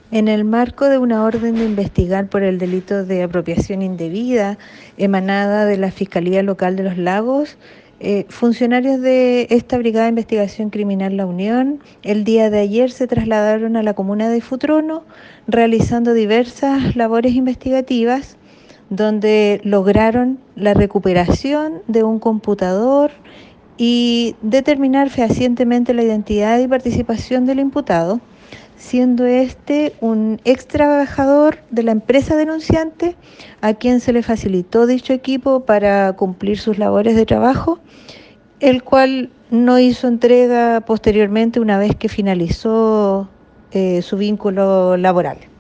En el marco de una orden de investigar por el delito de apropiación indebida emanada de la Fiscalía Local de los Lagos, funcionarios de esta Brigada de Investigación Criminal La Unión el día de ayer se trasladaron a la comuna de Futrono realizando diversas labores investigativas donde lograron la recuperación de un computador y determinar fehacientemente la identidad y participación del imputado, siendo este un ex trabajador de la empresa denunciante a quien se le facilitó dicho equipo para cumplir sus labores de trabajo, el cual no hizo entrega posteriormente una vez que finalizó su vínculo laboral.